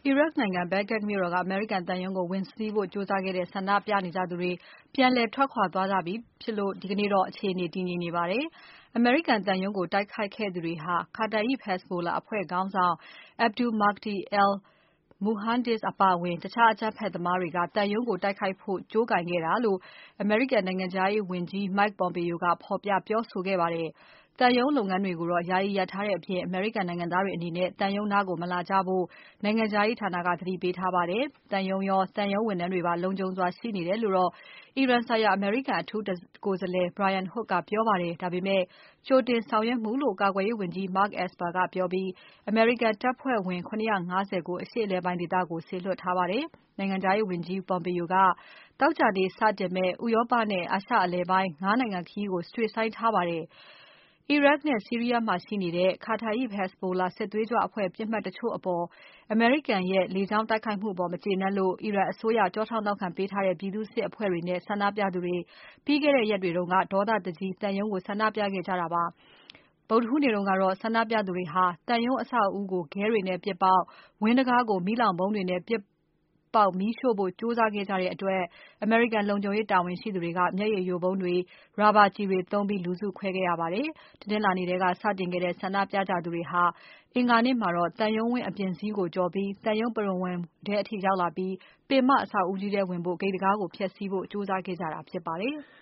Iraq နိုင်ငံ Baghdad မြို့တော်က အမေရိကန်သံရုံးကို ဝင်စီးဖို့ကြိုးစားခဲ့တဲ့ ဆန္ဒပြနေကြသူတွေ ပြန်လည်ထွက်ခွာသွားကြပြီဖြစ်လို့ ဒီနေ့တော့ အခြေအနေ တည်ငြိမ်နေပါတယ်။ အမေရိကန်သံရုံးကို တိုက်ခိုက်ခဲ့သူတွေဟာ Kataib Hezbollah အဖွဲ့ခေါင်းဆောင် Abu Mahdi al-Muhandis အပါအဝင် တခြားအကြမ်းဖက်သမားတွေက သံရုံးကို တိုက်ခိုက်ဖို့ ကြိုးကိုင်ခဲ့တာလို့ အမေရိကန်နိုင်ငံခြားရေးဝန်ကြီး Mike Pompeo ကဖော်ပြပြောဆိုခဲ့ပါတယ်။ သံရုံးလုပ်ငန်းတွေကိုတော့ ယာယီရပ်ထားတဲ့အပြင် အမေရိကန်နိုင်ငံသားတွေအနေနဲ့ သံရုံးနားကို မလာကြဖို့ နိုင်ငံခြားရေးဌာနက သတိပေးထားပါတယ်။ သံရုံးရော သံရုံးဝန်ထမ်းတွေပါ လုံခြုံစွာရှိနေတယ်လို့တော့ အီရန်ဆိုင်ရာ အမေရိကန်အထူးကိုယ်စားလှယ် Brian Hook ကပြောပါတယ်။ ဒါပေမဲ့ ကြိုတင်ဆောင်ရွက်မှုလို့ ကာကွယ်ရေးဝန်ကြီး Mark Esper ကပြောပြီး အမေရိကန်တပ်ဖွဲ့ဝင် ၇၅၀ ကို အရှေ့အလယ်ပိုင်းဒေသကို စေလွှတ်ထားပါတယ်။ နိုင်ငံခြားရေးဝန်ကြီး Pompeo က သောကြာနေ့စတင်မယ့် ဥရောပနဲ့ အာရှအလယ်ပိုင်း ၅ နိုင်ငံခရီးကို ရွှေ့ဆိုင်းထားပါတယ်။ အီရတ်နဲ့ဆီးရီးယားမှာရှိနေတဲ့ Kataib Hezbollah စစ်သွေးကြွအဖွဲ့ ပစ်မှတ်တချို့အပေါ် အမေရိကန်ရဲ့ လေကြောင်းတိုက်ခိုက်မှုအပေါ် မကျေနပ်လို့ အီရန်အစိုးရ ကျောထောက်နောက်ခံပေးထားတဲ့ ပြည်သူ့စစ်အဖွဲ့တွေနဲ့ ဆန္ဒပြသူတွေ ပြီးခဲ့တဲ့ရက်တွေတုန်းက ဒေါသတကြီး သံရုံးကို ဆန္ဒပြခဲ့ကြတာပါ။ ဗုဒ္ဓဟူးနေ့တုန်းကတော့ ဆန္ဒပြသူတွေဟာ သံရုံးအဆောက်အဦးကို ခဲတွေနဲ့ပစ်ပေါက်၊ ဝန်းတံခါးကို မီးလောင်ဗုံးတွေနဲ့ ပစ်ပေါက်မီးရှို့ဖို့ ကြိုးစားခဲ့ကြတဲ့အတွက် အမေရိကန်လုံခြုံရေးတာဝန်ရှိသူတွေက မျက်ရည်ယိုဗုံးတွေ၊ ရာဘာကျည်တွေသုံးပြီး လူစုခွဲခဲ့ရပါတယ်။ တနင်္လာနေ့ထဲက စတင်ခဲ့တဲ့ ဆန္ဒပြကြသူတွေဟာ အင်္ဂါနေ့မှာတော့ သံရုံးဝန်းအပြင်စည်းကိုကျော်ပြီး သံရုံးပရဝဏ်ထဲအထိရောက်လာပြီး ပင်မအဆောက်အဦးကြီးထဲဝင်ဖို့ ဂိတ်တံခါးကို ဖျက်စီးဖို့ ကြိုးစားခဲ့ကြတာဖြစ်ပါတယ်။